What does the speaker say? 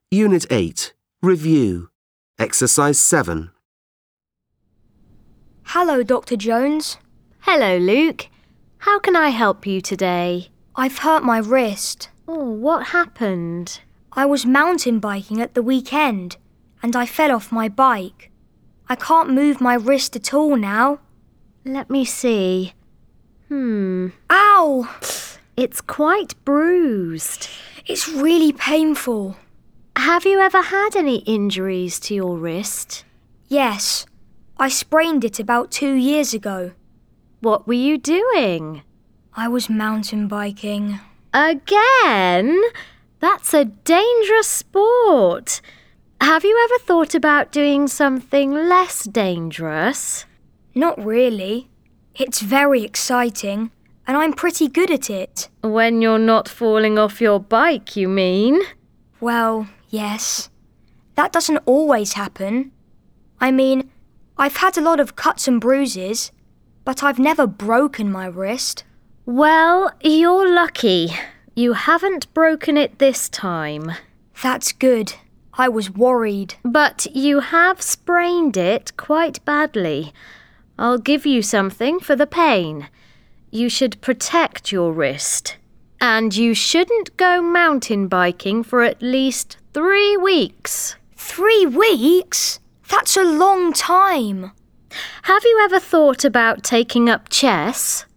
Unit 8. Review. Exercise 7. Hello, Dr. Jones. Hello, Luke. How can I help you today? I've hurt my wrist. Oh, what happened? I was mountain biking at the weekend and I fell off my bike. I can't move my wrist at all now. Let me see. Ow! It's quite bruised. It's really painful. Have you ever had any injuries to your wrist? Yes, I sprained it about 2 years ago. What were you doing? I was mountain biking. Again? That's a dangerous sport. Have you ever thought about doing something less dangerous? Not really. It's very exciting and I'm pretty good at it. When you're not falling off your bike, you mean? Well, yes. That doesn't always happen. I mean, I've had a lot of cuts and bruises, but I've never broken my wrist. Well, you're lucky. You haven't broken it this time. That's good. I was worried. But you have sprained it quite badly. I'll give you something for the pain. You should protect your wrist. And you shouldn't go mountain biking for at least 3 weeks. 3 weeks? That's a long time. Have you ever thought about taking up chess?